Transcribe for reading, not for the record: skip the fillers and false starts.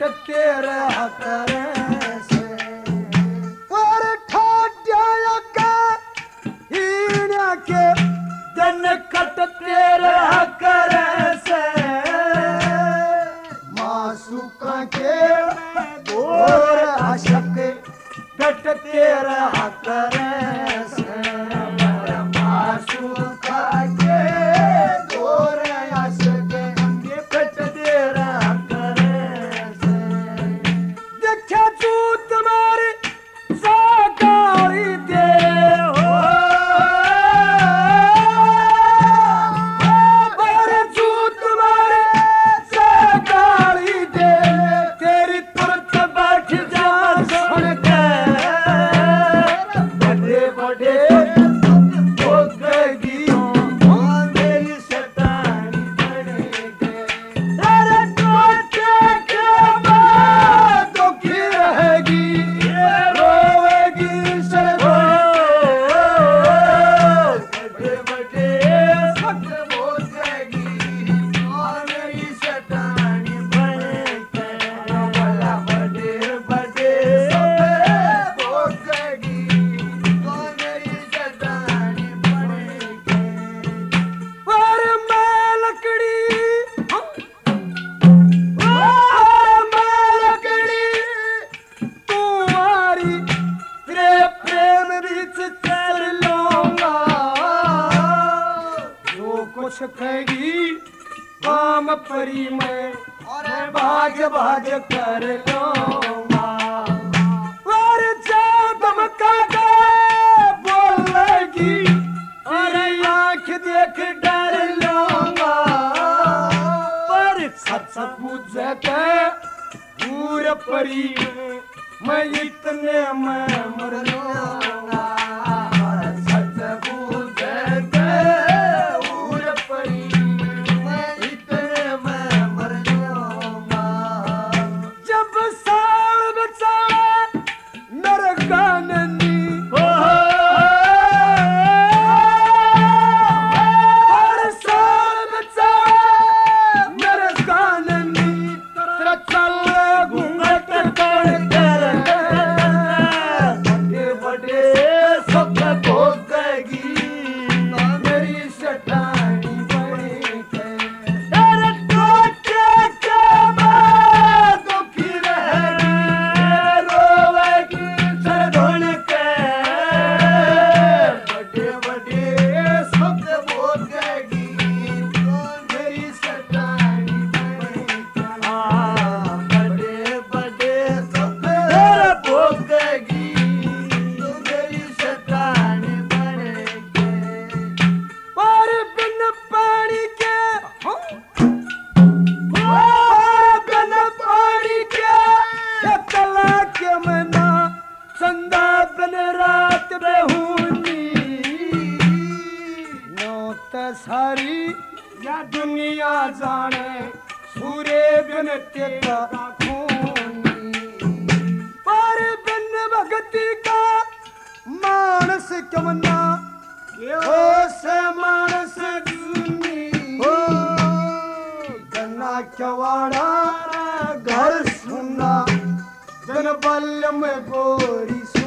कटते रहा करे से और ठाड्या का हीण्या के दिन कटते रहा करे से मासूका के और आशक कटते रहा करे से मासूका के और आशक कटते रहा करे से देखा तू तुम्हारी साकारी दे हो काम परी में और भाग भाग कर लूंगा और जब का बोलेगी और आंख देख डर लूंगा पर सच पूछ के पूरे परी में मैं इतने में मर लूंगा सारी या दुनिया जाने सूर्य बिन तेरा खूनी पर बिन भक्ति का मानस कमना ओ से मानस जूनी हो गन्ना कवाड़ा घर सुना जन बल में गोरी